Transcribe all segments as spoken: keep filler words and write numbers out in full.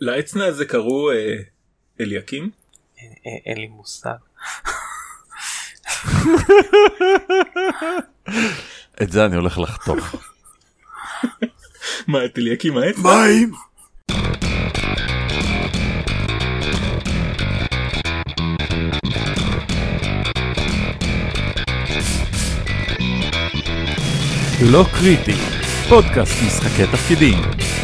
לעצנה הזה קראו אליקים? אין לי מושג. את זה אני הולך לחתוך. מה, את אליקים העצנה? מים! לא קריטי, פודקאסט משחקי תפקידים.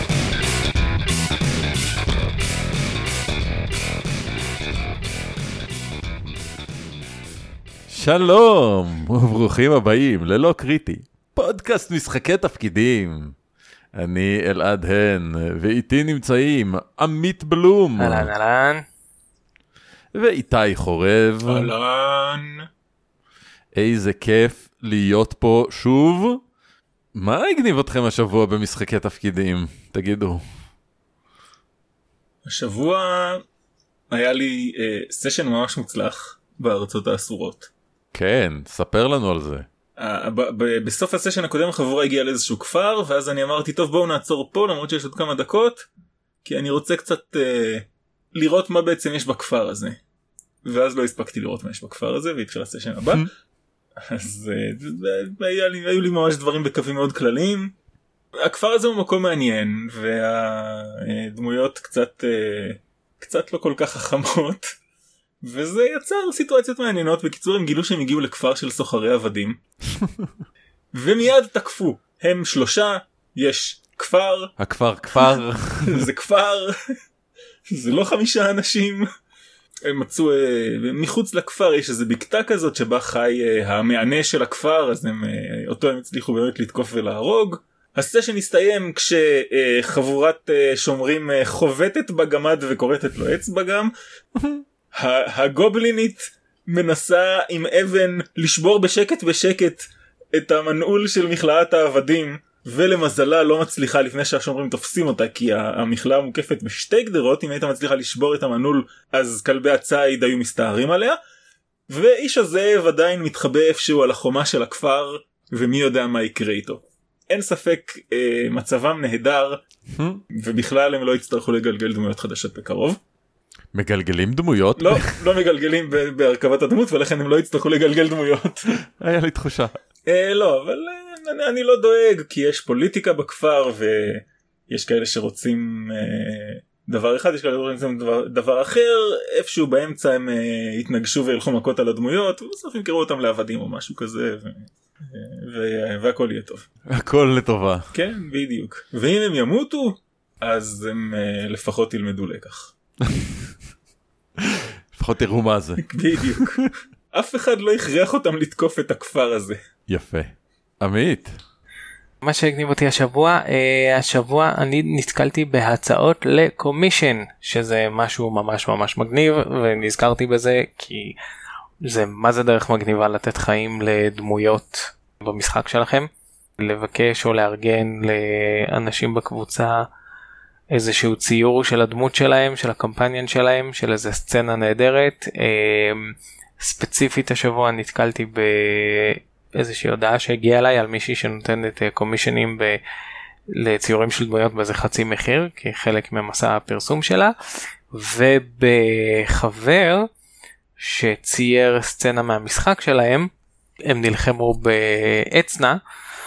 שלום וברוכים הבאים ללא קריטי, פודקאסט משחקי תפקידים. אני אלעד הן, ואיתי נמצאים עמית בלום. אהלן אהלן. ואיתי חורב. אהלן. איזה כיף להיות פה שוב. מה הגניב אתכם השבוע במשחקי תפקידים? תגידו. השבוע היה לי אה, סשן ממש מוצלח בארצות האסורות. כן, ספר לנו על זה. אה, ב- ב- בסוף הסשן הקודם החבורה הגיעה לאיזשהו כפר, ואז אני אמרתי טוב בואו נעצור פה למרות שיש עוד כמה דקות, כי אני רוצה קצת אה, לראות מה בעצם יש בכפר הזה. ואז לא הספקתי לראות מה יש בכפר הזה, והתחיל הסשן הבא. אז היה לי, היו לי ממש דברים בקווים מאוד כלליים. הכפר הזה הוא מקום מעניין, והדמויות קצת, קצת לא כל כך חכמות, וזה יצר סיטואציות מעניינות. בקיצור, הם גילו שהם הגיעו לכפר של סוחרי עבדים, ומיד תקפו. הם שלושה, יש כפר. הכפר כפר. זה כפר, זה לא חמישה אנשים. הם מצאו, מחוץ לכפר יש איזה בקתה כזאת שבה חי המענה של הכפר, אז הם, אותו הם הצליחו באמת לתקוף ולהרוג. הסשן הסתיים כשחבורת שומרים חובטת בגמד וקורטת לו אצבע גם. הגובלינית מנסה עם אבן לשבור בשקט בשקט את המנעול של מכלאת העבדים, ולמזלה לא מצליחה לפני שהשומרים תופסים אותה, כי המכלאה מוקפת בשתי גדרות. אם הייתה מצליחה לשבור את המנעול אז כלבי הצייד היו מסתערים עליה, ואיש הזאב עדיין מתחבא איפשהו על החומה של הכפר, ומי יודע מה יקרה איתו. אין ספק אה, מצבם נהדר, ובכלל הם לא יצטרכו לגלגל דמויות חדשות בקרוב. מגלגלים דמויות? לא, לא מגלגלים בהרכבת הדמות, ולכן הם לא יצטרכו לגלגל דמויות. היה לי תחושה. אה, לא, אבל אני, אני לא דואג, כי יש פוליטיקה בכפר, ויש כאלה שרוצים אה, דבר אחד, יש כאלה שרוצים דבר, דבר אחר. איפשהו באמצע הם אה, יתנגשו וילכו מכות על הדמויות, ובסוף ימכרו אותם לעבדים או משהו כזה, ו, ו, והכל יהיה טוב. הכל לטובה. כן, בדיוק. ואם הם ימותו, אז הם אה, לפחות ילמדו לקח. לפחות תראו מה זה. בדיוק. אף אחד לא הכריח אותם לתקוף את הכפר הזה. יפה. עמית. מה שהגניב אותי השבוע, אה, השבוע אני נתקלתי בהצעות לקומישן, שזה משהו ממש ממש מגניב, ונזכרתי בזה כי זה מה זה דרך מגניבה לתת חיים לדמויות במשחק שלכם, לבקש או לארגן לאנשים בקבוצה איזשהו ציור של הדמות שלהם, של הקמפניון שלהם, של איזה סצנה נהדרת. ספציפית השבוע נתקלתי באיזושהי הודעה שהגיעה אליי על מישהי שנותנת קומישנים ב... לציורים של דמויות באיזה חצי מחיר, כחלק ממסע הפרסום שלה, ובחבר שצייר סצנה מהמשחק שלהם, הם נלחמו בעצנה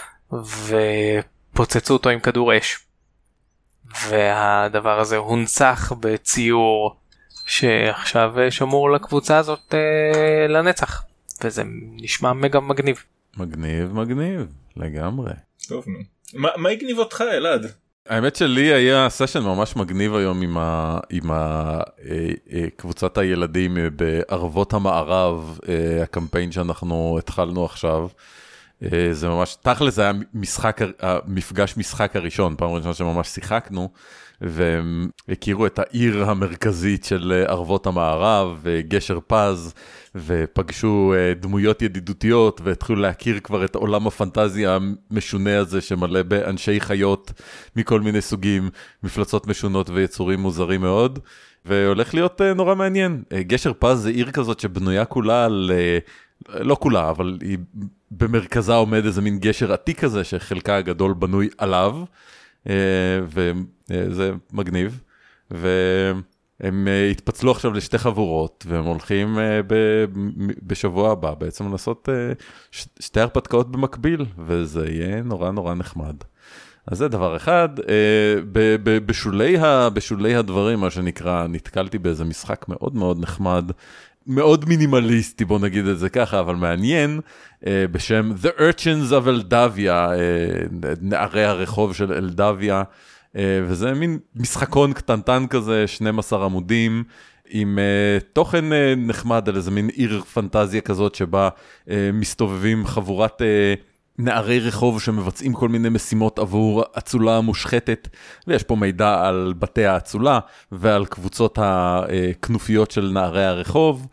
ופוצצו אותו עם כדור אש. והדבר הזה הונצח בציור שעכשיו שמור לקבוצה הזאת אה, לנצח, וזה נשמע מגה מגניב. מגניב מגניב לגמרי. טוב נו. מה, מה יגניב אותך אלעד? האמת שלי היה סשן ממש מגניב היום עם, ה, עם ה, אה, אה, קבוצת הילדים בערבות המערב, אה, הקמפיין שאנחנו התחלנו עכשיו. זה ממש, תכל'ס זה היה משחק, המפגש משחק הראשון, פעם ראשונה שממש שיחקנו, והם הכירו את העיר המרכזית של ערבות המערב, גשר פז, ופגשו דמויות ידידותיות, והתחילו להכיר כבר את עולם הפנטזיה המשונה הזה, שמלא באנשי חיות מכל מיני סוגים, מפלצות משונות ויצורים מוזרים מאוד, והולך להיות נורא מעניין. גשר פז זה עיר כזאת שבנויה כולה על... לא כולה, אבל היא במרכזה עומד איזה מין גשר עתיק כזה, שחלקה הגדול בנוי עליו, וזה מגניב. והם התפצלו עכשיו לשתי חבורות, והם הולכים בשבוע הבא בעצם לעשות שתי הרפתקאות במקביל, וזה יהיה נורא נורא נחמד. אז זה דבר אחד. בשולי, בשולי הדברים, מה שנקרא, נתקלתי באיזה משחק מאוד מאוד נחמד, מאוד מינימליסטי, בוא נגיד את זה ככה, אבל מעניין, בשם The Urchins of Eldavia, נערי הרחוב של אלדביה, וזה מין משחקון קטנטן כזה, שנים עשר עמודים, עם uh, תוכן uh, נחמד על איזה מין עיר פנטזיה כזאת, שבה uh, מסתובבים חבורת uh, נערי רחוב שמבצעים כל מיני משימות עבור אצולה המושחתת, ויש פה מידע על בתי האצולה, ועל קבוצות הכנופיות של נערי הרחוב,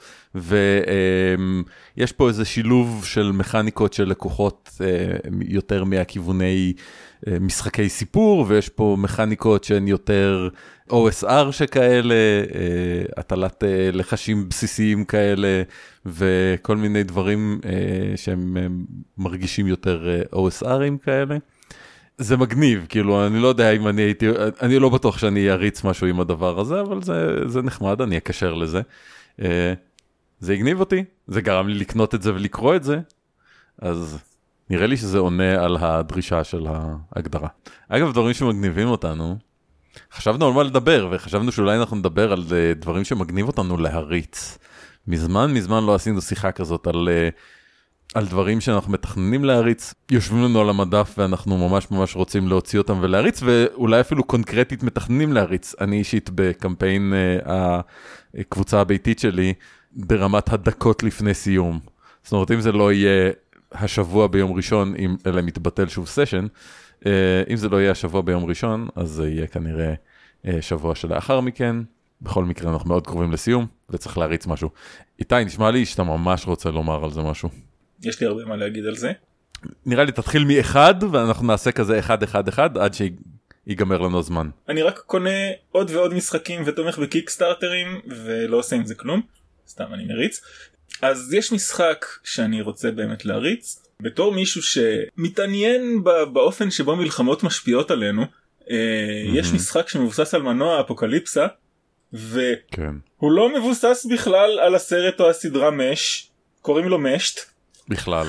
ויש פה איזה שילוב של מכניקות של לקוחות uh, יותר מהכיווני משחקי סיפור, ויש פה מכניקות שהן יותר או אס אר שכאלה, הטלת לחשים בסיסיים כאלה, וכל מיני דברים שהם מרגישים יותר או אס ארים כאלה. זה מגניב, כאילו, אני לא יודע אם אני הייתי, אני לא בטוח שאני אריץ משהו עם הדבר הזה, אבל זה, זה נחמד, אני אקשר לזה. זה הגניב אותי, זה גרם לי לקנות את זה ולקרוא את זה, אז נראה לי שזה עונה על הדרישה של ההגדרה. אגב, דברים שמגניבים אותנו, חשבנו על מה לדבר, וחשבנו שאולי אנחנו נדבר על דברים שמגניב אותנו להריץ. מזמן, מזמן לא עשינו שיחה כזאת על, על דברים שאנחנו מתכננים להריץ, יושבים לנו על המדף ואנחנו ממש ממש רוצים להוציא אותם ולהריץ, ואולי אפילו קונקרטית מתכננים להריץ. אני אישית בקמפיין הקבוצה הביתית שלי, ברמת הדקות לפני סיום. זאת אומרת, אם זה לא יהיה השבוע ביום ראשון, אם אלה מתבטל שוב סשן, אם זה לא יהיה השבוע ביום ראשון, אז זה יהיה כנראה שבוע שלאחר מכן. בכל מקרה אנחנו מאוד קרובים לסיום, וצריך להריץ משהו. איתי, נשמע לי שאתה ממש רוצה לומר על זה משהו. יש לי הרבה מה להגיד על זה. נראה לי תתחיל מאחד, ואנחנו נעשה כזה אחד אחד אחד, עד שיגמר לנו הזמן. אני רק קונה עוד ועוד משחקים ותומך בקיקסטארטרים, ולא עושה עם זה כלום. סתם אני מריץ. אז יש משחק שאני רוצה באמת להריץ, בתור מישהו שמתעניין באופן שבו מלחמות משפיעות עלינו. יש משחק שמבוסס על מנוע אפוקליפסה, והוא לא מבוסס בכלל על הסרט או הסדרה מש, קוראים לו משט. בכלל.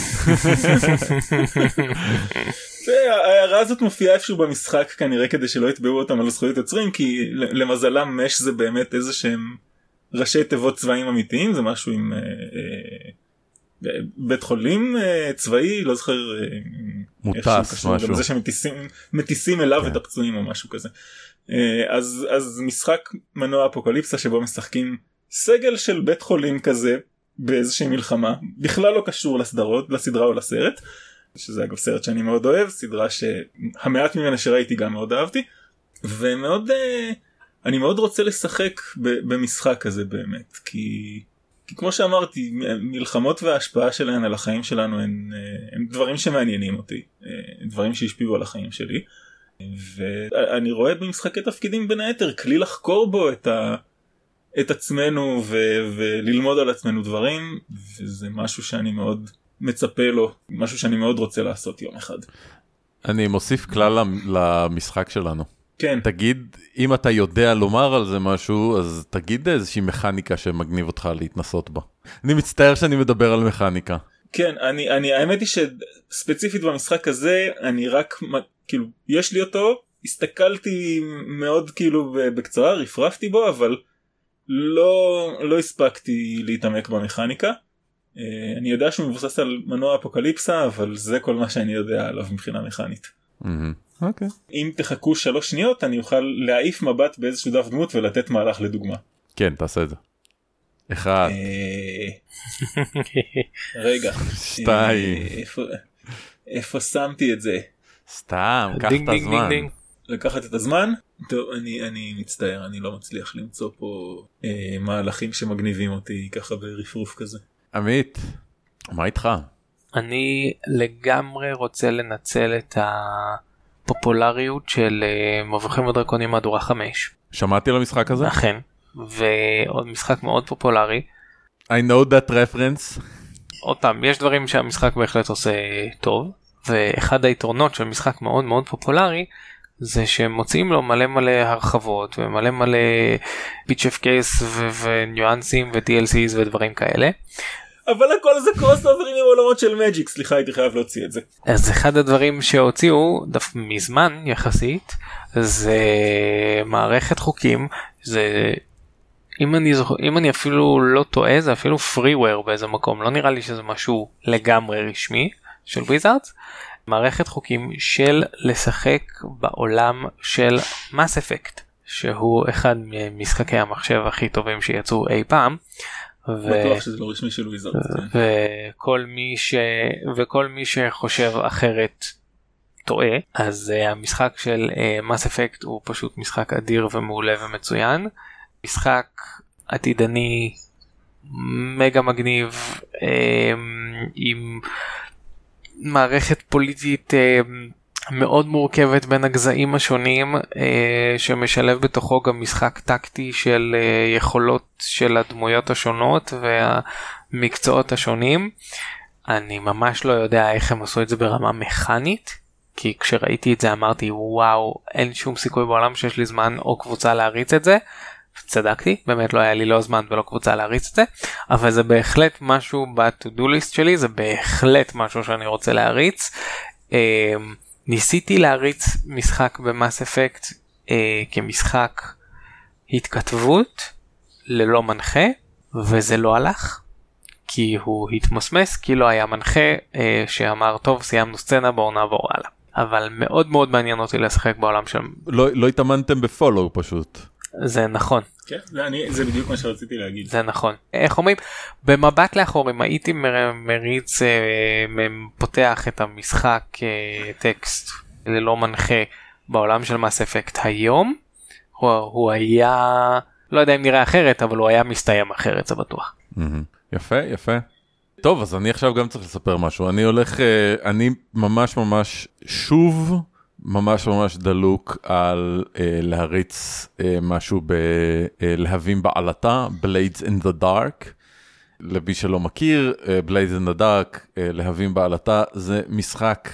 ההערה הזאת מופיעה איפשהו במשחק כנראה כדי שלא יתבעו אותם על זכויות יוצרים, כי למזלם מש זה באמת איזה שהם ראשי תיבות צבאיים אמיתיים, זה משהו עם אה, אה, בית חולים אה, צבאי, לא זוכר אה, מוטס משהו. גם זה שמטיסים מטיסים אליו כן. את הפצועים או משהו כזה. אה, אז, אז משחק מנוע אפוקליפסה שבו משחקים סגל של בית חולים כזה באיזושהי מלחמה, בכלל לא קשור לסדרות, לסדרה או לסרט, שזה אגב סרט שאני מאוד אוהב, סדרה שהמעט ממנה שראיתי גם מאוד אהבתי, ומאוד... אה, אני מאוד רוצה לשחק במשחק הזה באמת, כי, כי כמו שאמרתי, מלחמות וההשפעה שלהן על החיים שלנו הם, הם דברים שמעניינים אותי, דברים שהשפיעו על החיים שלי, ואני רואה במשחקי תפקידים בין היתר כלי לחקור בו את, ה, את עצמנו ו, וללמוד על עצמנו דברים, וזה משהו שאני מאוד מצפה לו, משהו שאני מאוד רוצה לעשות יום אחד. אני מוסיף כלל למשחק שלנו. כן. תגיד, אם אתה יודע לומר על זה משהו, אז תגיד איזושהי מכניקה שמגניב אותך להתנסות בה. אני מצטער שאני מדבר על מכניקה. כן, אני, אני, האמת היא שספציפית במשחק הזה, אני רק, כאילו, יש לי אותו, הסתכלתי מאוד כאילו בקצרה, רפרפתי בו, אבל לא, לא הספקתי להתעמק במכניקה. אני יודע שהוא מבוסס על מנוע אפוקליפסה, אבל זה כל מה שאני יודע עליו מבחינה מכנית. אוקיי. אם תחכו שלוש שניות, אני אוכל להעיף מבט באיזשהו דף דמות ולתת מהלך לדוגמה. כן, תעשה את זה. אחד. רגע. שתיים. איפה שמתי את זה? סתם, קח את הזמן. לקחת את הזמן? טוב, אני מצטער, אני לא מצליח למצוא פה מהלכים שמגניבים אותי ככה ברפרוף כזה. עמית, מה איתך? אני לגמרי רוצה לנצל את הפופולריות של מבוכים ודרקונים מהדורה חמש. שמעתי על המשחק הזה? אכן, ועוד משחק מאוד פופולרי. I know that reference. עוד פעם, יש דברים שהמשחק בהחלט עושה טוב, ואחד היתרונות של משחק מאוד מאוד פופולרי, זה שהם מוצאים לו מלא מלא הרחבות ומלא מלא פיצ'ף קייס וניואנסים ו-די אל סיז ודברים כאלה. אבל הכל זה קרוס אוברים עם עולמות של מג'יק, סליחה הייתי חייב להוציא את זה. אז אחד הדברים שהוציאו דף מזמן יחסית זה מערכת חוקים, זה אם אני זוכר, אם אני אפילו לא טועה זה אפילו freeware באיזה מקום, לא נראה לי שזה משהו לגמרי רשמי של וויזארדס, מערכת חוקים של לשחק בעולם של Mass Effect, שהוא אחד ממשחקי המחשב הכי טובים שיצאו אי פעם. בטוח שזה לא רשמי של וויזארדס. וכל מי ש... וכל מי שחושב אחרת טועה, אז uh, המשחק של uh, Mass Effect הוא פשוט משחק אדיר ומעולה ומצוין. משחק עתידני מגה מגניב, uh, עם מערכת פוליטית uh, מאוד מורכבת בין הגזעים השונים, uh, שמשלב בתוכו גם משחק טקטי של uh, יכולות של הדמויות השונות והמקצועות השונים. אני ממש לא יודע איך הם עשו את זה ברמה מכנית, כי כשראיתי את זה אמרתי וואו, אין שום סיכוי בעולם שיש לי זמן או קבוצה להריץ את זה. צדקתי, באמת לא היה לי לא זמן ולא קבוצה להריץ את זה, אבל זה בהחלט משהו ב-to-do list שלי, זה בהחלט משהו שאני רוצה להריץ. ניסיתי להריץ משחק במאס אפקט כמשחק התכתבות ללא מנחה, וזה לא הלך, כי הוא התמוסמס, כי לא היה מנחה שאמר טוב סיימנו סצנה בואו נעבור הלאה. אבל מאוד מאוד מעניין אותי לשחק בעולם שם. לא, לא התאמנתם בפולו פשוט. זה נכון. כן, זה, אני, זה בדיוק מה שרציתי להגיד. זה נכון. איך אומרים? במבט לאחור, אם הייתי מריץ, פותח את המשחק טקסט ללא מנחה בעולם של Mass Effect היום, הוא, הוא היה, לא יודע אם נראה אחרת, אבל הוא היה מסתיים אחרת, זה בטוח. יפה, יפה. טוב, אז אני עכשיו גם צריך לספר משהו. אני הולך, אני ממש ממש שוב, ממש ממש דלוק על uh, להריץ uh, משהו בלהבים uh, בעלתה, Blades in the Dark. למי שלא מכיר, uh, Blades in the Dark, uh, להבים בעלתה, זה משחק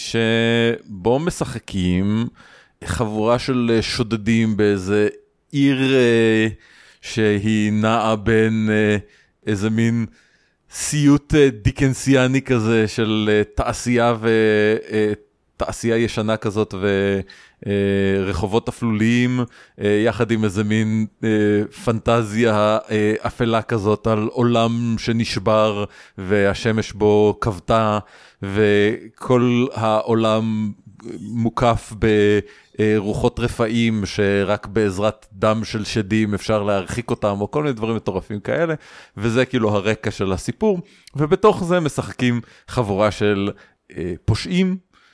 שבו משחקים חבורה של uh, שודדים באיזה עיר uh, שהיא נעה בין uh, איזה מין סיוט uh, דיקנסיאני כזה של uh, תעשייה ו... Uh, תעשייה ישנה כזאת ורחובות אפלוליים, יחד עם איזה מין פנטזיה אפלה כזאת על עולם שנשבר והשמש בו כבתה וכל העולם מוקף ברוחות רפאים שרק בעזרת דם של שדים אפשר להרחיק אותם או כל מיני דברים מטורפים כאלה, וזה כאילו הרקע של הסיפור, ובתוך זה משחקים חבורה של פושעים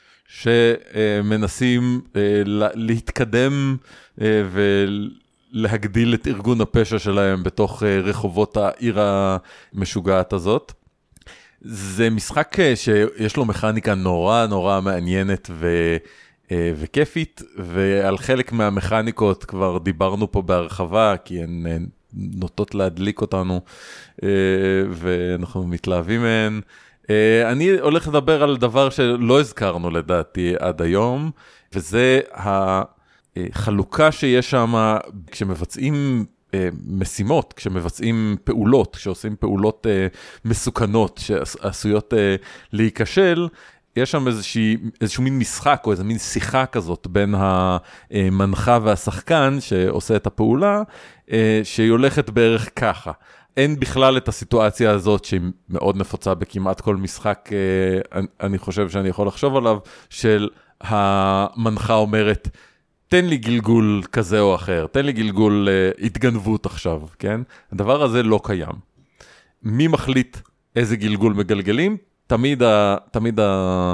שמנסים להתקדם ולהגדיל את ארגון הפשע שלהם בתוך רחובות העיר המשוגעת הזאת. זה משחק שיש לו מכניקה נורא נורא מעניינת ו... וכיפית, ועל חלק מהמכניקות כבר דיברנו פה בהרחבה, כי הן נוטות להדליק אותנו ואנחנו מתלהבים מהן. אני הולך לדבר על דבר שלא הזכרנו לדעתי עד היום, וזה החלוקה שיש שם כשמבצעים משימות, כשמבצעים פעולות, כשעושים פעולות מסוכנות שעשויות להיכשל, יש שם איזושהי, איזשהו מין משחק או איזו מין שיחה כזאת בין המנחה והשחקן שעושה את הפעולה, שהיא הולכת בערך ככה. אין בכלל את הסיטואציה הזאת שהיא מאוד נפוצה בכמעט כל משחק, אני חושב שאני יכול לחשוב עליו, של המנחה אומרת, תן לי גלגול כזה או אחר, תן לי גלגול התגנבות עכשיו, כן? הדבר הזה לא קיים. מי מחליט איזה גלגול מגלגלים? תמיד ה... תמיד ה...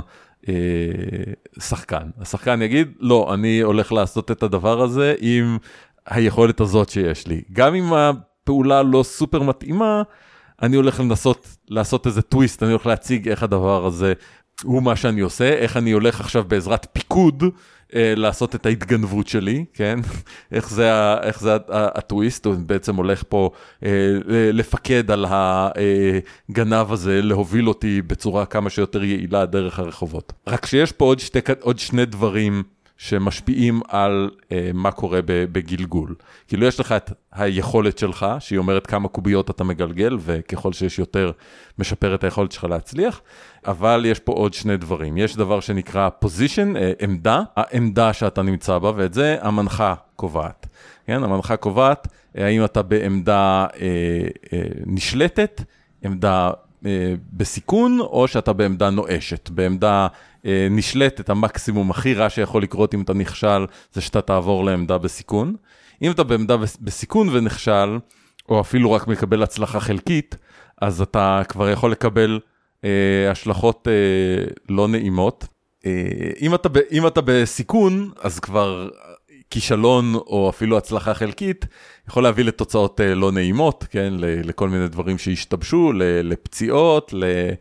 שחקן. השחקן יגיד, לא, אני הולך לעשות את הדבר הזה עם היכולת הזאת שיש לי. גם אם הפעולה לא סופר מתאימה, אני הולך לנסות לעשות איזה טוויסט, אני הולך להציג איך הדבר הזה הוא מה שאני עושה, איך אני הולך עכשיו בעזרת פיקוד אה, לעשות את ההתגנבות שלי, כן? איך זה, איך זה הטוויסט, הוא בעצם הולך פה אה, לפקד על הגנב הזה, להוביל אותי בצורה כמה שיותר יעילה דרך הרחובות. רק שיש פה עוד, שתי, עוד שני דברים שמשפיעים על אה, מה קורה בגלגול. כאילו יש לך את היכולת שלך, שהיא אומרת כמה קוביות אתה מגלגל, וככל שיש יותר, משפר את היכולת שלך להצליח, אבל יש פה עוד שני דברים. יש דבר שנקרא position, אה, עמדה, העמדה שאתה נמצא בה, ואת זה המנחה קובעת. כן? המנחה קובעת, אה, האם אתה בעמדה אה, אה, נשלטת, עמדה אה, בסיכון, או שאתה בעמדה נואשת. בעמדה אה, נשלטת, המקסימום הכי רע שיכול לקרות אם אתה נכשל, זה שאתה תעבור לעמדה בסיכון. אם אתה בעמדה בסיכון ונכשל, או אפילו רק מקבל הצלחה חלקית, אז אתה כבר יכול לקבל אה, השלכות אה, לא נעימות. אה, אם אתה, אם אתה בסיכון, אז כבר כישלון או אפילו הצלחה חלקית, יכול להביא לתוצאות אה, לא נעימות, כן? לכל מיני דברים שהשתבשו, לפציעות,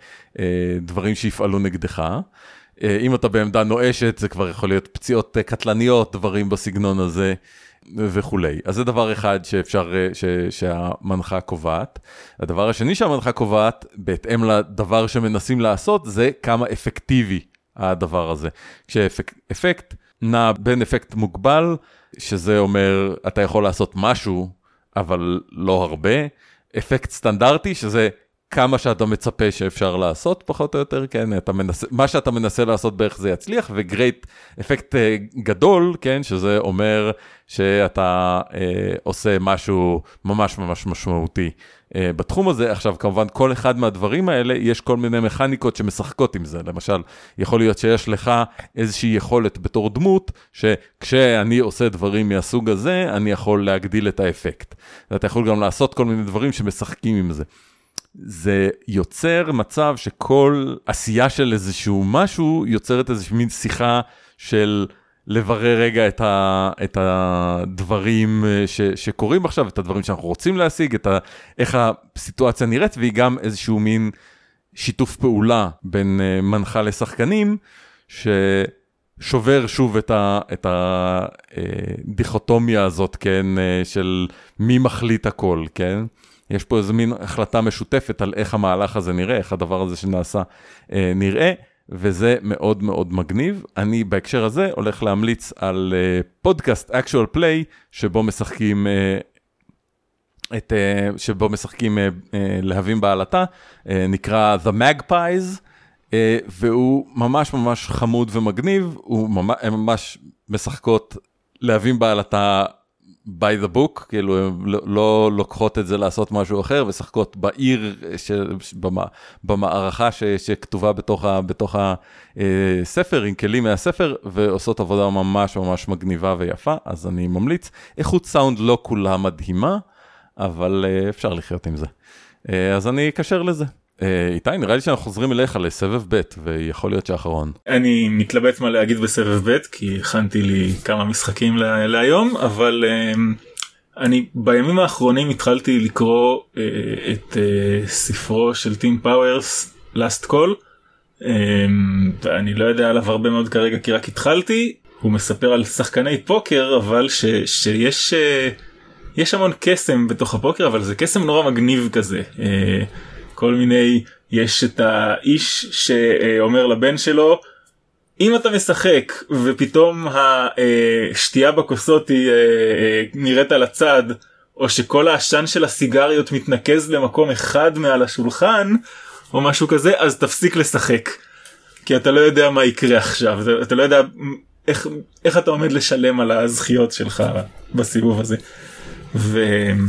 לדברים שיפעלו נגדך. אם אתה בעמדה נואשת, זה כבר יכול להיות פציעות קטלניות, דברים בסגנון הזה וכולי. אז זה דבר אחד שאפשר, ש, שהמנחה קובעת. הדבר השני שהמנחה קובעת, בהתאם לדבר שמנסים לעשות, זה כמה אפקטיבי הדבר הזה. כשאפקט נע בין אפקט מוגבל, שזה אומר, אתה יכול לעשות משהו, אבל לא הרבה. אפקט סטנדרטי, שזה כמה שאתה מצפה שאפשר לעשות, פחות או יותר, כן, אתה מנסה, מה שאתה מנסה לעשות בערך זה יצליח, וגרייט אפקט גדול, כן, שזה אומר שאתה אה, עושה משהו ממש ממש משמעותי אה, בתחום הזה. עכשיו, כמובן, כל אחד מהדברים האלה, יש כל מיני מכניקות שמשחקות עם זה. למשל, יכול להיות שיש לך איזושהי יכולת בתור דמות, שכשאני עושה דברים מהסוג הזה, אני יכול להגדיל את האפקט. ואתה יכול גם לעשות כל מיני דברים שמשחקים עם זה. זה יוצר מצב שכל עשייה של איזשהו משהו יוצרת איזושהי מין שיחה של לברר רגע את, ה, את הדברים ש, שקורים עכשיו, את הדברים שאנחנו רוצים להשיג, את ה, איך הסיטואציה נראית, והיא גם איזשהו מין שיתוף פעולה בין מנחה לשחקנים, ששובר שוב את, ה, את הדיכוטומיה הזאת, כן, של מי מחליט הכל, כן? יש פה איזו מין החלטה משותפת על איך המהלך הזה נראה, איך הדבר הזה שנעשה אה, נראה, וזה מאוד מאוד מגניב. אני בהקשר הזה הולך להמליץ על אה, פודקאסט Actual Play, שבו משחקים, אה, את, אה, שבו משחקים אה, אה, להבים בעלתה, אה, נקרא The Magpies, אה, והוא ממש ממש חמוד ומגניב, הוא ממש, הם ממש משחקות להבים בעלתה, by the book, כאילו הם לא, לא לוקחות את זה לעשות משהו אחר, ושחקות בעיר, ש, במה, במערכה ש, שכתובה בתוך, ה, בתוך הספר, עם כלים מהספר, ועושות עבודה ממש ממש מגניבה ויפה, אז אני ממליץ. איכות סאונד לא כולה מדהימה, אבל אפשר לחיות עם זה. אז אני אקשר לזה. איתי, נראה לי שאנחנו חוזרים אליך לסבב ב' ויכול להיות שאחרון. אני מתלבט מה להגיד בסבב ב' כי הכנתי לי כמה משחקים לה, להיום, אבל uh, אני בימים האחרונים התחלתי לקרוא uh, את uh, ספרו של טים פאוורס, Last Call, um, ואני לא יודע עליו הרבה מאוד כרגע כי רק התחלתי. הוא מספר על שחקני פוקר, אבל ש, שיש uh, יש המון קסם בתוך הפוקר, אבל זה קסם נורא מגניב כזה. Uh, כל מיני, יש את האיש שאומר לבן שלו, אם אתה משחק ופתאום השתייה בכוסות היא נראית על הצד, או שכל העשן של הסיגריות מתנקז למקום אחד מעל השולחן, או משהו כזה, אז תפסיק לשחק. כי אתה לא יודע מה יקרה עכשיו, אתה, אתה לא יודע איך, איך אתה עומד לשלם על הזכיות שלך בסיבוב הזה. ו...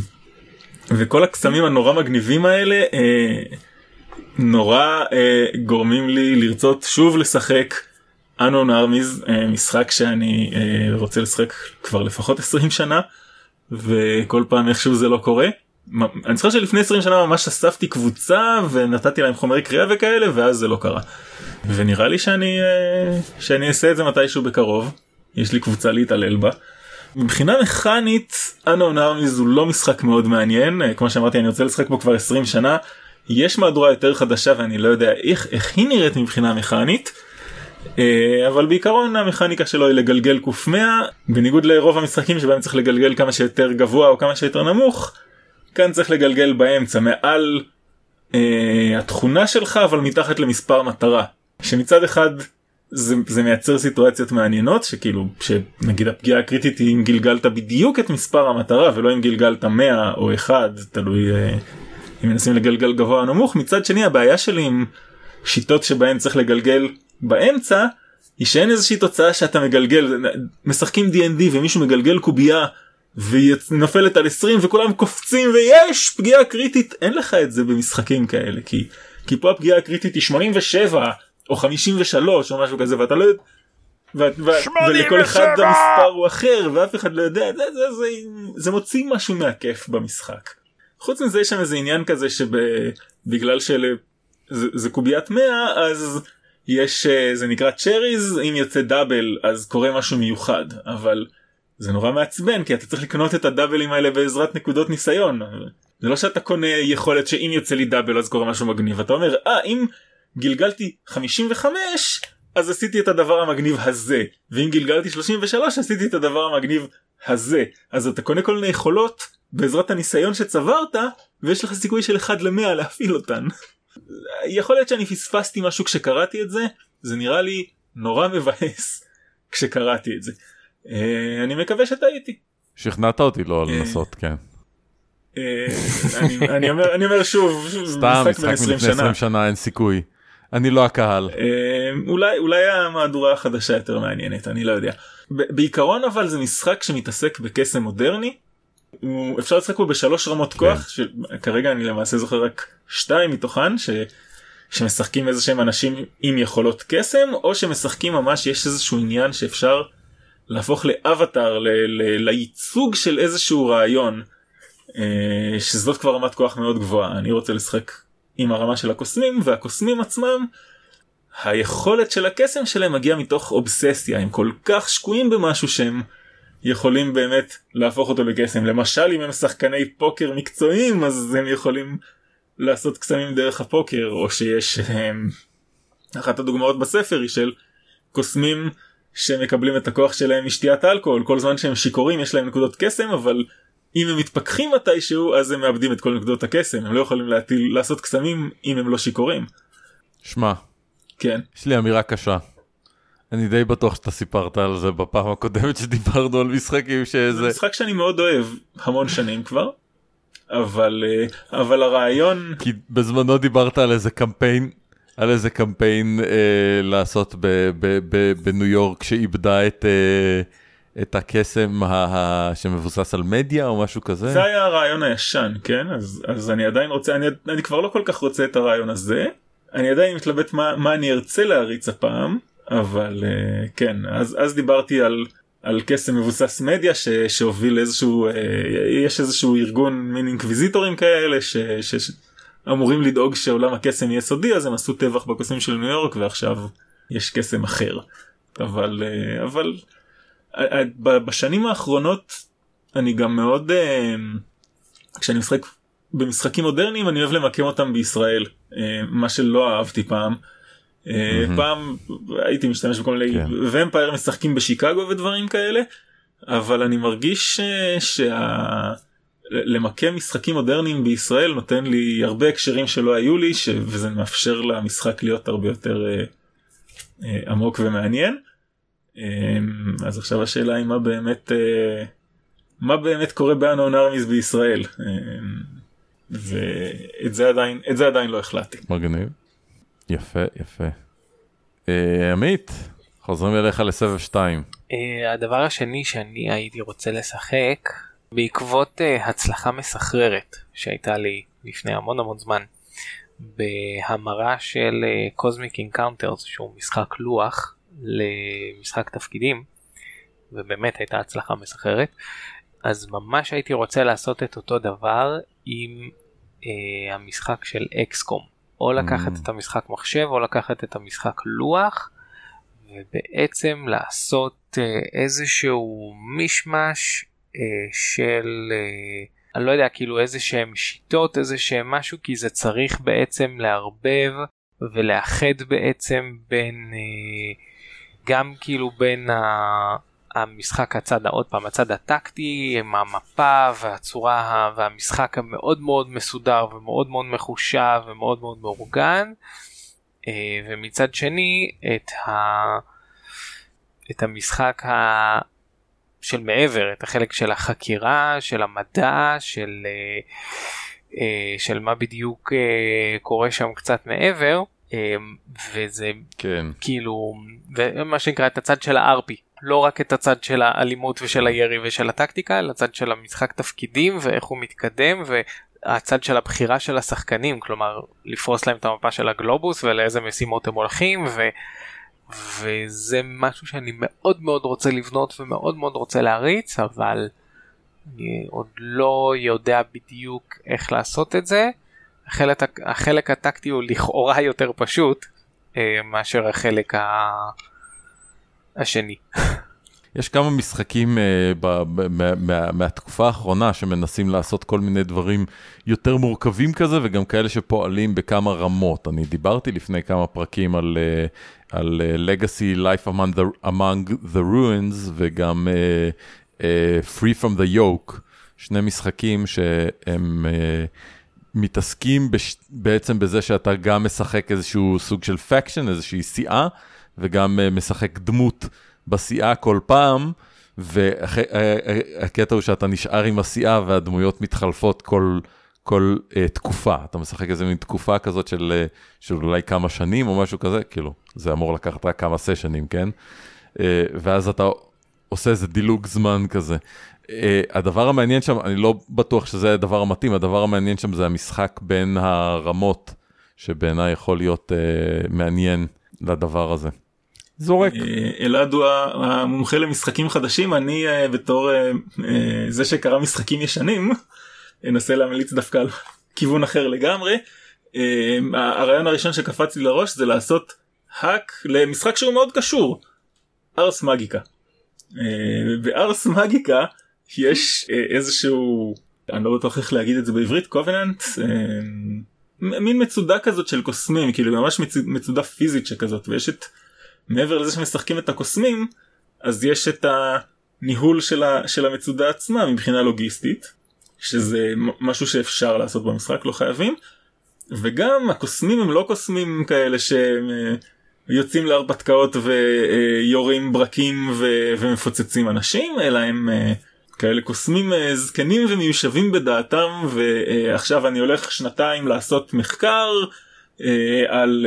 וכל הקסמים הנורא מגניבים האלה אה, נורא אה, גורמים לי לרצות שוב לשחק Unknown Armies, אה, משחק שאני אה, רוצה לשחק כבר לפחות עשרים שנה, וכל פעם איכשהו זה לא קורה. אני זוכר שלפני עשרים שנה ממש אספתי קבוצה ונתתי להם חומרי קריאה וכאלה, ואז זה לא קרה. ונראה לי שאני, אה, שאני אעשה את זה מתישהו בקרוב. יש לי קבוצה להתעלל בה. מבחינה מכנית, Unknown Armies הוא לא משחק מאוד מעניין, כמו שאמרתי אני רוצה לשחק בו כבר עשרים שנה, יש מהדורה יותר חדשה ואני לא יודע איך, איך היא נראית מבחינה מכנית, אבל בעיקרון המכניקה שלו היא לגלגל קוף מאה, בניגוד לרוב המשחקים שבהם צריך לגלגל כמה שיותר גבוה או כמה שיותר נמוך, כאן צריך לגלגל באמצע, מעל אה, התכונה שלך אבל מתחת למספר מטרה, שמצד אחד זה, זה מייצר סיטואציות מעניינות שכאילו שנגיד הפגיעה הקריטית היא אם גלגלת בדיוק את מספר המטרה ולא אם גלגלת מאה או אחד, תלוי אם מנסים לגלגל גבוה או נמוך. מצד שני הבעיה שלי עם שיטות שבהן צריך לגלגל באמצע היא שאין איזושהי תוצאה שאתה מגלגל, משחקים די אנד די ומישהו מגלגל קובייה והיא נופלת על עשרים וכולם קופצים ויש פגיעה קריטית, אין לך את זה במשחקים כאלה, כי, כי פה הפגיעה הקריטית היא שמונים ושבע או חמישים ושלוש או משהו כזה ואתה לא יודע, ו- ו- ולכל אחד המספר הוא אחר ואף אחד לא יודע, זה, זה, זה, זה מוציא משהו מהכיף במשחק. חוץ מזה יש שם איזה עניין כזה שבגלל של זה, זה קוביית מאה אז יש, זה נקרא צ'ריז, אם יוצא דאבל אז קורה משהו מיוחד, אבל זה נורא מעצבן כי אתה צריך לקנות את הדאבלים האלה בעזרת נקודות ניסיון. זה לא שאתה קונה יכולת שאם יוצא לי דאבל אז קורה משהו מגניב, אתה אומר אה אם גלגלתי חמישים וחמש אז עשיתי את הדבר המגניב הזה, ואם גלגלתי שלושים ושלוש עשיתי את הדבר המגניב הזה. אז אתה קונה כל מיני יכולות בעזרת הניסיון שצברת ויש לך סיכוי של אחד למאה להפעיל אותן. יכול להיות שאני פספסתי משהו כשקראתי את זה, זה נראה לי נורא מבאס כשקראתי את זה. אני מקווה שטעיתי. שכנעת אותי לא לנסות, כן. אני אומר, אני אומר שוב, סתם, משחק מלפני עשרים שנה אין סיכוי. אני לא הקהל. אולי, אולי המהדורה החדשה יותר מעניינת, אני לא יודע. בעיקרון אבל זה משחק שמתעסק בקסם מודרני. אפשר לשחק בו בשלוש רמות כוח, שכרגע אני למעשה זוכר רק שתיים מתוכן, ש... שמשחקים איזה שהם אנשים עם יכולות קסם, או שמשחקים ממש, יש איזשהו עניין שאפשר להפוך לאבטר, ל... ל... לייצוג של איזשהו רעיון, שזאת כבר רמת כוח מאוד גבוהה. אני רוצה לשחק עם הרמה של הקוסמים, והקוסמים עצמם, היכולת של הקסם שלהם מגיעה מתוך אובססיה, הם כל כך שקועים במשהו שהם יכולים באמת להפוך אותו לקסם. למשל אם הם שחקני פוקר מקצועיים אז הם יכולים לעשות קסמים דרך הפוקר, או שיש הם... אחת הדוגמאות בספר היא של קוסמים שמקבלים את הכוח שלהם משתיית אלכוהול, כל זמן שהם שיכורים יש להם נקודות קסם, אבל אם הם מתפכחים מתישהו אז הם מאבדים את כל נקודות הקסם, הם לא יכולים להטיל, לעשות קסמים אם הם לא שיכורים. שמע, כן. יש לי אמירה קשה. אני די בטוח שאתה סיפרת על זה בפעם הקודמת שדיברנו על משחקים שזה... זה משחק שאני מאוד אוהב המון שנים כבר, אבל, אבל הרעיון... כי בזמנו דיברת על איזה קמפיין, על איזה קמפיין אה, לעשות ב, ב, ב, בניו יורק שאיבדה את, אה, את הקסם ה, ה, שמבוסס על מדיה או משהו כזה. זה היה הרעיון הישן, כן? אז, אז אני עדיין רוצה, אני, אני כבר לא כל כך רוצה את הרעיון הזה, אני עדיין מתלבט מה, מה אני ארצה להריץ הפעם, אבל uh, כן, אז, אז דיברתי על, על קסם מבוסס מדיה ש, שהוביל איזשהו, uh, יש איזשהו ארגון מין אינקוויזיטורים כאלה ש, ש, שאמורים לדאוג שעולם הקסם יהיה סודי, אז הם עשו טבח בקוסמים של ניו יורק ועכשיו יש קסם אחר. אבל, uh, אבל uh, uh, בשנים האחרונות אני גם מאוד, uh, כשאני משחק במשחקים מודרניים אני אוהב למקם אותם בישראל, uh, מה שלא אהבתי פעם. Mm-hmm. פעם הייתי משתמש בכל מיני כן. ומפייר משחקים בשיקגו ודברים כאלה, אבל אני מרגיש שלמקם שה... משחקים מודרניים בישראל נותן לי הרבה הקשרים שלא היו לי, ש... וזה מאפשר למשחק להיות הרבה יותר אה, אה, עמוק ומעניין. אה, אז עכשיו השאלה היא מה באמת אה, מה באמת קורה ב-Unknown Armies בישראל, אה, ואת זה עדיין, את זה עדיין לא החלטתי. מגניב. יפה, יפה. אה, עמית, חוזרים אליך לסבב שתיים. אה, הדבר השני שאני הייתי רוצה לשחק, בעקבות אה, הצלחה מסחררת שהייתה לי לפני המון המון זמן, בהמרה של אה, Cosmic Encounters, שהוא משחק לוח למשחק תפקידים, ובאמת הייתה הצלחה מסחררת, אז ממש הייתי רוצה לעשות את אותו דבר עם אה, המשחק של אקסקום. או לקחת את המשחק מחשב, או לקחת את המשחק לוח, ובעצם לעשות איזשהו משמש של, אני לא יודע, כאילו איזה שהם שיטות, איזה שהם משהו, כי זה צריך בעצם לערבב, ולאחד בעצם בין, גם כאילו בין המשחק הצד, עוד פעם, הצד הטקטי, עם המפה והצורה והמשחק המאוד מאוד מסודר ומאוד מאוד מחושב ומאוד מאוד מאורגן, ומצד שני את, ה... את המשחק ה... של מעבר, את החלק של החקירה, של המדע, של, של מה בדיוק קורה שם קצת מעבר, וזה כן. כאילו, ומה שנקרא את הצד של ה-אר פי, לא רק את הצד של האלימות ושל הירי ושל הטקטיקה, אלא הצד של המשחק תפקידים ואיך הוא מתקדם, והצד של הבחירה של השחקנים, כלומר לפרוס להם את המפה של הגלובוס ולאיזה משימות הם הולכים, ו... וזה משהו שאני מאוד מאוד רוצה לבנות ומאוד מאוד רוצה להריץ, אבל אני עוד לא יודע בדיוק איך לעשות את זה. החלק, החלק הטקטי הוא לכאורה יותר פשוט אה, מאשר החלק ה... השני. יש כמה משחקים uh, ב- ב- מה- מה- מהתקופה האחרונה שמנסים לעשות כל מיני דברים יותר מורכבים כזה, וגם כאלה שפועלים בכמה רמות. אני דיברתי לפני כמה פרקים על, uh, על uh, Legacy Life Among the, Among the Ruins, וגם uh, uh, Free from the Yoke, שני משחקים שהם uh, מתעסקים בש... בעצם בזה שאתה גם משחק איזשהו סוג של פקשן, איזושהי סיעה, וגם uh, משחק דמות בסיעה כל פעם, והקטע הוא שאתה נשאר עם הסיעה והדמויות מתחלפות כל, כל uh, תקופה. אתה משחק איזה מין תקופה כזאת של, של אולי כמה שנים או משהו כזה, כאילו, זה אמור לקחת רק כמה סשנים, כן? Uh, ואז אתה עושה איזה דילוג זמן כזה. Uh, הדבר המעניין שם, אני לא בטוח שזה הדבר המתאים, הדבר המעניין שם זה המשחק בין הרמות, שבעיניי יכול להיות uh, מעניין לדבר הזה. זורק. אלעד הוא המומחה למשחקים חדשים, אני בתור זה שקרא משחקים ישנים, אנסה להמליץ דווקא על כיוון אחר לגמרי. הרעיון הראשון שקפץ לי לראש זה לעשות האק למשחק שהוא מאוד קשור, ארס מגיקה. בארס מגיקה יש איזשהו, אני לא בטוח איך להגיד את זה בעברית, קובננט, מין מצודה כזאת של קוסמים, כאילו ממש מצודה פיזית שכזאת, ויש את מעבר לזה שמשחקים את הקוסמים, אז יש את הניהול של, ה, של המצודה עצמה מבחינה לוגיסטית, שזה משהו שאפשר לעשות במשחק, לא חייבים, וגם הקוסמים הם לא קוסמים כאלה שיוצאים להרפתקאות ויורים ברקים ו, ומפוצצים אנשים, אלא הם כאלה קוסמים זקנים ומיושבים בדעתם, ועכשיו אני הולך שנתיים לעשות מחקר על...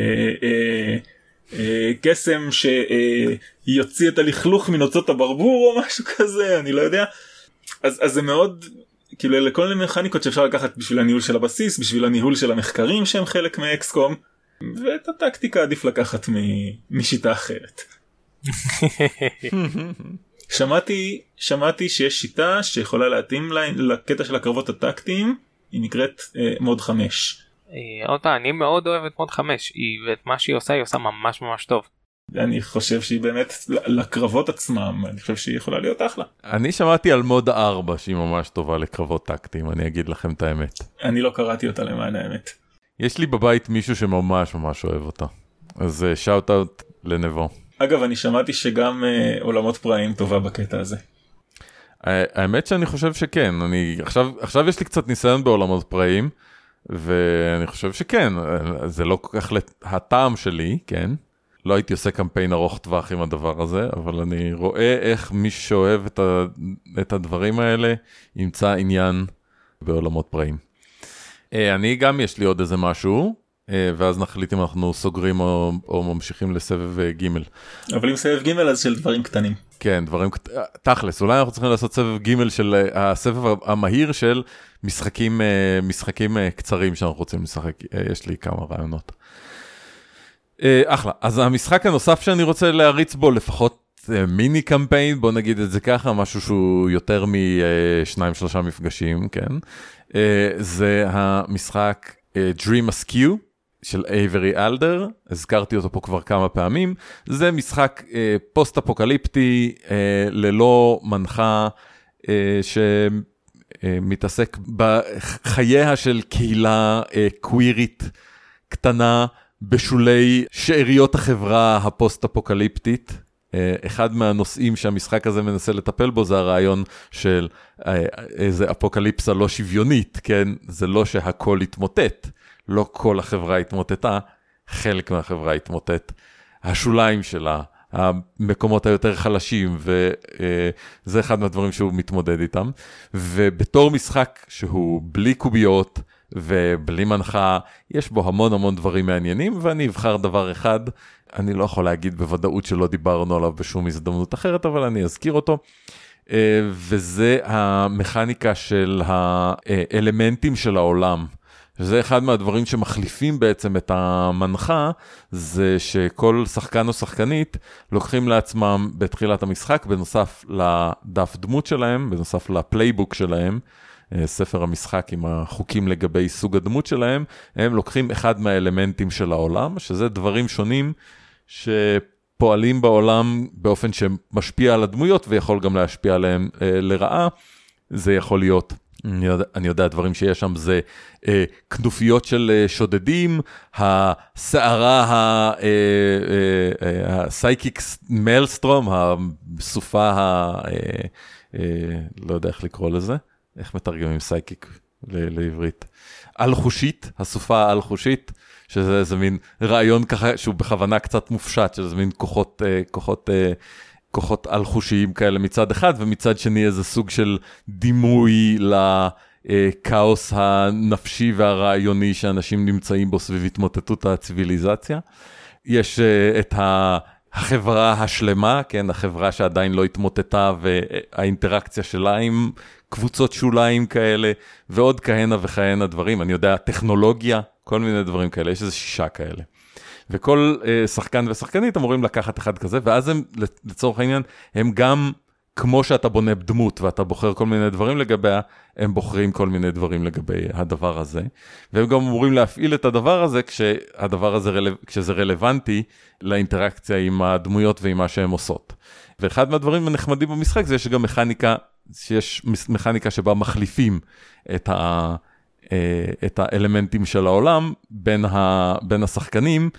קסם שיוציא את הלכלוך מנוצות הברבור או משהו כזה, אני לא יודע. אז, אז זה מאוד, כאילו, לכל מיני מכניקות שאפשר לקחת בשביל הניהול של הבסיס, בשביל הניהול של המחקרים שהם חלק מאקסקום, ואת הטקטיקה עדיף לקחת משיטה אחרת. שמעתי, שמעתי שיש שיטה שיכולה להתאים לקטע של הקרבות הטקטיים, היא נקראת מוד חמש. אותה, אני מאוד אוהב את מוד חמש, ואת מה שהיא עושה, היא עושה ממש ממש טוב. אני חושב שהיא באמת, לקרבות עצמם, אני חושב שהיא יכולה להיות אחלה. אני שמעתי על מוד ארבע, שהיא ממש טובה לקרבות טקטיים, אני אגיד לכם את האמת. אני לא קראתי אותה למען האמת. יש לי בבית מישהו שממש ממש אוהב אותה, אז שאוט אאוט לנבו. אגב, אני שמעתי שגם uh, עולמות פראיים טובה בקטע הזה. האמת שאני חושב שכן, אני, עכשיו, עכשיו יש לי קצת ניסיון בעולמות פראיים, ואני חושב שכן, זה לא כל כך הטעם שלי, כן? לא הייתי עושה קמפיין ארוך טווח עם הדבר הזה, אבל אני רואה איך מי שאוהב את, ה, את הדברים האלה, ימצא עניין בעולמות פראיים. אני גם יש לי עוד איזה משהו, ואז נחליט אם אנחנו סוגרים או, או ממשיכים לסבב ג'. אבל אם סבב ג' אז של דברים קטנים. כן, דברים, תכלס, אולי אנחנו צריכים לעשות סבב ג' של הסבב המהיר של משחקים, משחקים קצרים שאנחנו רוצים לשחק. יש לי כמה רעיונות. אחלה, אז המשחק הנוסף שאני רוצה להריץ בו, לפחות מיני קמפיין, בוא נגיד את זה ככה, משהו שהוא יותר משניים שלושה מפגשים, כן? זה המשחק Dream Askew של אייברי אלדר, הזכרתי אותו פה כבר כמה פעמים, זה משחק פוסט-אפוקליפטי ללא מנחה שמתעסק בחייה של קהילה קווירית קטנה, בשולי שאריות החברה הפוסט-אפוקליפטית. אחד מהנושאים שהמשחק הזה מנסה לטפל בו, זה הרעיון של איזה אפוקליפסה לא שוויונית, כן? זה לא שהכל התמוטט, לא כל החברה התמוטטה, חלק מהחברה התמוטט, השוליים שלה, המקומות היותר חלשים, וזה אחד מהדברים שהוא מתמודד איתם. ובתור משחק שהוא בלי קוביות ובלי מנחה, יש בו המון המון דברים מעניינים, ואני אבחר דבר אחד, אני לא יכול להגיד בוודאות שלא דיברנו עליו בשום הזדמנות אחרת, אבל אני אזכיר אותו, וזה המכניקה של האלמנטים של העולם. שזה אחד מהדברים שמחליפים בעצם את המנחה, זה שכל שחקן או שחקנית לוקחים לעצמם בתחילת המשחק, בנוסף לדף דמות שלהם, בנוסף לפלייבוק שלהם, ספר המשחק עם החוקים לגבי סוג הדמות שלהם, הם לוקחים אחד מהאלמנטים של העולם, שזה דברים שונים שפועלים בעולם באופן שמשפיע על הדמויות, ויכול גם להשפיע עליהם לרעה. זה יכול להיות, אני יודע, אני יודע, הדברים שיש שם זה אה, כנופיות של אה, שודדים, הסערה, הסייקיקס מלסטרום, הסופה, ה, אה, אה, לא יודע איך לקרוא לזה, איך מתרגמים סייקיק ל- לעברית, על-חושית, הסופה על-חושית, שזה איזה מין רעיון ככה, שהוא בכוונה קצת מופשט, שזה מין כוחות, אה, כוחות, אה, כוחות על-חושיים כאלה מצד אחד, ומצד שני איזה סוג של דימוי לכאוס הנפשי והרעיוני שאנשים נמצאים בו סביב התמוטטות הציביליזציה. יש את החברה השלמה, כן, החברה שעדיין לא התמוטטה, והאינטראקציה שלה עם קבוצות שוליים כאלה, ועוד כהנה וכהנה דברים. אני יודע, טכנולוגיה, כל מיני דברים כאלה, יש איזה שישה כאלה. וכל uh, שחקן ושחקנית אמורים לקחת אחד כזה, ואז הם, לצורך העניין, הם גם, כמו שאתה בונה דמות, ואתה בוחר כל מיני דברים לגביה, הם בוחרים כל מיני דברים לגבי הדבר הזה, והם גם אמורים להפעיל את הדבר הזה, כשהדבר הזה, כשזה רלוונטי לאינטראקציה עם הדמויות ועם מה שהן עושות. ואחד מהדברים הנחמדים במשחק, זה שיש גם מכניקה, שיש מכניקה שבה מחליפים את ה... את האלמנטים של העולם בין, ה, בין השחקנים,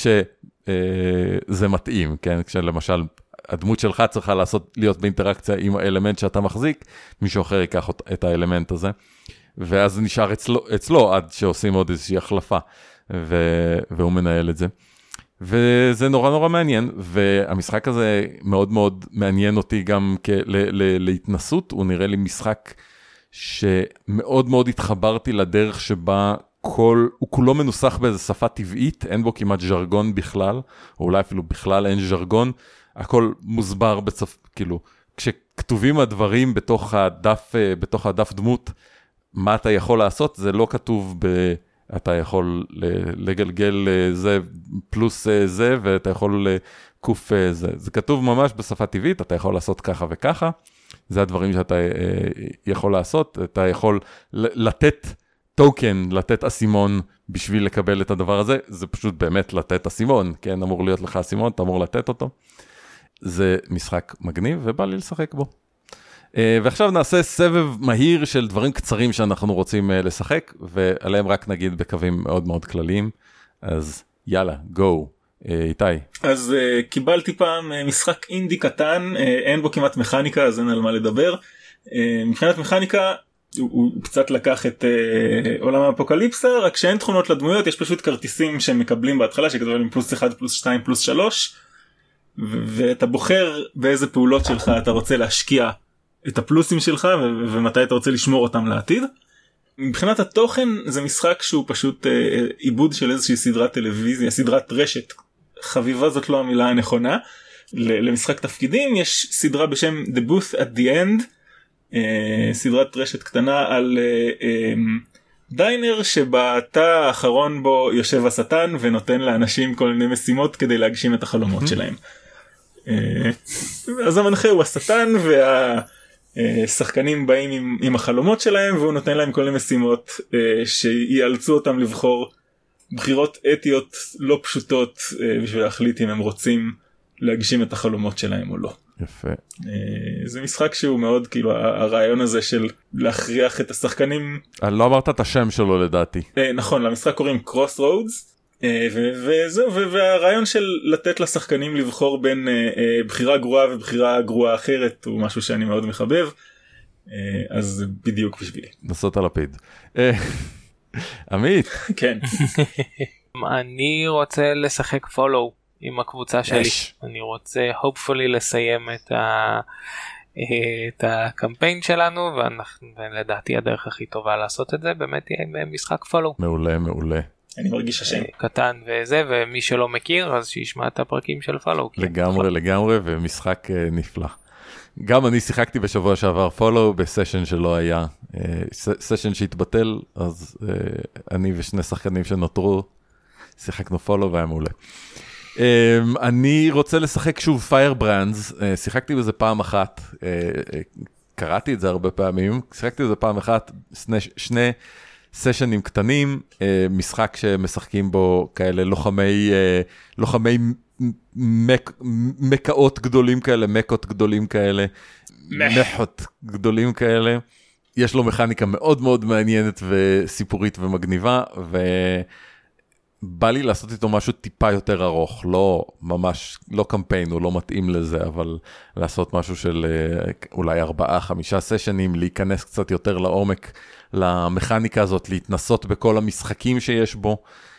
כשזה מתאים, כן? כשלמשל הדמות שלך צריכה לעשות, להיות באינטראקציה עם האלמנט שאתה מחזיק, מישהו אחר ייקח את האלמנט הזה, ואז זה נשאר אצלו, אצלו עד שעושים עוד איזושהי החלפה, ו, והוא מנהל את זה. וזה נורא נורא מעניין, והמשחק הזה מאוד מאוד מעניין אותי גם כ, ל, ל, להתנסות, הוא נראה לי משחק שמאוד מאוד התחברתי לדרך שבה כל, הוא כולו מנוסח באיזו שפה טבעית, אין בו כמעט ז'רגון בכלל, או אולי אפילו בכלל אין ז'רגון, הכל מוסבר בצפ... כאילו, כשכתובים הדברים בתוך הדף, בתוך הדף דמות, מה אתה יכול לעשות, זה לא כתוב ב... אתה יכול לגלגל זה פלוס זה, ואתה יכול קוף זה. זה כתוב ממש בשפה טבעית, אתה יכול לעשות ככה וככה, זה הדברים שאתה יכול לעשות, אתה יכול לתת טוקן, לתת אסימון בשביל לקבל את הדבר הזה, זה פשוט באמת לתת אסימון, כן, אמור להיות לך אסימון, אתה אמור לתת אותו. זה משחק מגניב ובא לי לשחק בו. ועכשיו נעשה סבב מהיר של דברים קצרים שאנחנו רוצים לשחק, ועליהם רק נגיד בקווים מאוד מאוד כלליים, אז יאללה, גו. איתי. אז uh, קיבלתי פעם uh, משחק אינדי קטן, uh, אין בו כמעט מכניקה, אז אין על מה לדבר. Uh, מבחינת מכניקה, הוא, הוא קצת לקח את uh, עולם האפוקליפסה, רק שאין תכונות לדמויות, יש פשוט כרטיסים שהם מקבלים בהתחלה, שכתוב להם פלוס אחד, פלוס שתיים, פלוס שלוש, ו- ואתה בוחר באיזה פעולות שלך אתה רוצה להשקיע את הפלוסים שלך, ו- ומתי אתה רוצה לשמור אותם לעתיד. מבחינת התוכן, זה משחק שהוא פשוט uh, עיבוד של איזושהי סדרת טלוויזיה, סדרת רשת. חביבה זאת לא המילה הנכונה, למשחק תפקידים. יש סדרה בשם The Booth at the End, סדרת רשת קטנה על דיינר שבתא האחרון בו יושב השטן ונותן לאנשים כל מיני משימות כדי להגשים את החלומות שלהם. אז המנחה הוא השטן והשחקנים באים עם, עם החלומות שלהם, והוא נותן להם כל מיני משימות שיאלצו אותם לבחור בחירות אתיות לא פשוטות בשביל להחליט אם הם רוצים להגשים את החלומות שלהם או לא. יפה. זה משחק שהוא מאוד כאילו הרעיון הזה של להכריח את השחקנים. אני לא אמרת את השם שלו לדעתי. נכון, למשחק קוראים Crossroads, וזהו, והרעיון של לתת לשחקנים לבחור בין בחירה גרועה ובחירה גרועה אחרת הוא משהו שאני מאוד מחבב, אז זה בדיוק בשבילי. נסות על הפיד. עמית. כן. אני רוצה לשחק פולו עם הקבוצה שלי. אני רוצה hopefully לסיים את ה... את הקמפיין שלנו, ואנחנו, ולדעתי הדרך הכי טובה לעשות את זה באמת יהיה משחק פולו. מעולה, מעולה. אני מרגיש השם. קטן וזה, ומי שלא מכיר אז שישמע את הפרקים של פולו. לגמרי, לגמרי, ומשחק נפלא. גם אני שיחקתי בשבוע שעבר פולו בסשן שלא היה, סשן שהתבטל, אז אני ושני שחקנים שנותרו, שיחקנו פולו והיה מעולה. אני רוצה לשחק שוב Firebrands, שיחקתי בזה פעם אחת, קראתי את זה הרבה פעמים, שיחקתי בזה פעם אחת, שני סשנים קטנים, משחק שמשחקים בו כאלה לוחמי, לוחמי מקאות גדולים כאלה, מקות גדולים כאלה, מחות גדולים כאלה, יש לו מכניקה מאוד מאוד מעניינת וסיפורית ומגניבה, ו... בא לי לעשות איתו משהו טיפה יותר ארוך, לא ממש, לא קמפיין, הוא לא מתאים לזה, אבל לעשות משהו של אולי ארבעה, חמישה סשנים, להיכנס קצת יותר לעומק למכניקה הזאת, להתנסות בכל המשחקים שיש בו,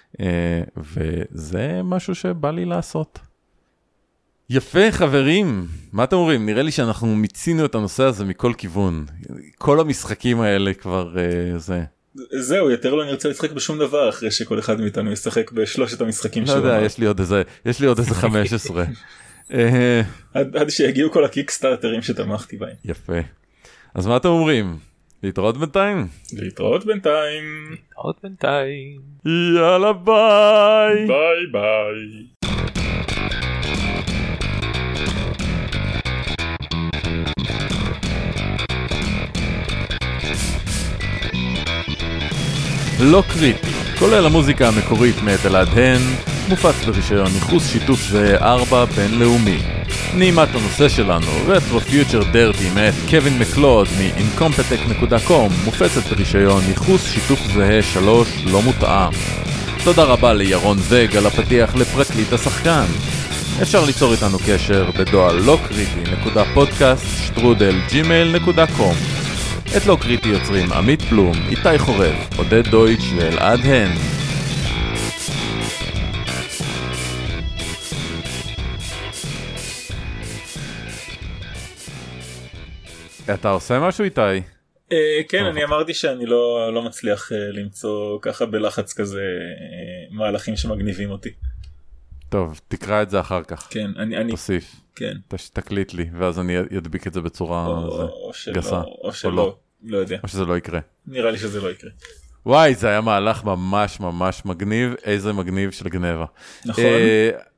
וזה משהו שבא לי לעשות. יפה חברים, מה אתם אומרים? נראה לי שאנחנו מיצינו את הנושא הזה מכל כיוון, כל המשחקים האלה כבר זה... זהו, יותר לא נרצה לשחק בשום דבר אחרי שכל אחד מאיתנו ישחק בשלושת המשחקים שלו. לא יודע, יש לי עוד איזה, יש לי עוד איזה חמש עשרה. עד שיגיעו כל הקיקסטארטרים שתמכתי בהם. יפה. אז מה אתם אומרים? להתראות בינתיים? להתראות בינתיים. להתראות בינתיים. יאללה ביי. ביי ביי. לא קריטי, כולל המוזיקה המקורית מאת אלעד הן, מופץ ברישיון ייחוס שיתוף זה ארבע בינלאומי. נעימת הנושא שלנו, רטרו פיוטר דרטי מאת קווין מקלוד מ-אינקומפטק דוט קום, מופצת ברישיון ייחוס שיתוף זהה שלוש לא מותאם. תודה רבה לירון זג על הפתיח לפרקליט השחקן. אפשר ליצור איתנו קשר בדואל לא קריטי נקודה פודקאסט שטרודל ג'ימייל נקודה קום. את לא קריטי יוצרים עמית פלום, איתי חורב, עודד דויטש ואלעד הן. אתה עושה משהו איתי? כן, אני אמרתי שאני לא מצליח למצוא ככה בלחץ כזה מהלכים שמגניבים אותי. טוב, תקרא את זה אחר כך. כן, אני... תוסיף. כן. תקליט לי, ואז אני אדביק את זה בצורה גסה. או שלא, לא יודע. או שזה לא יקרה. נראה לי שזה לא יקרה. וואי, זה היה מהלך ממש ממש מגניב, איזה מגניב של גנבה. נכון.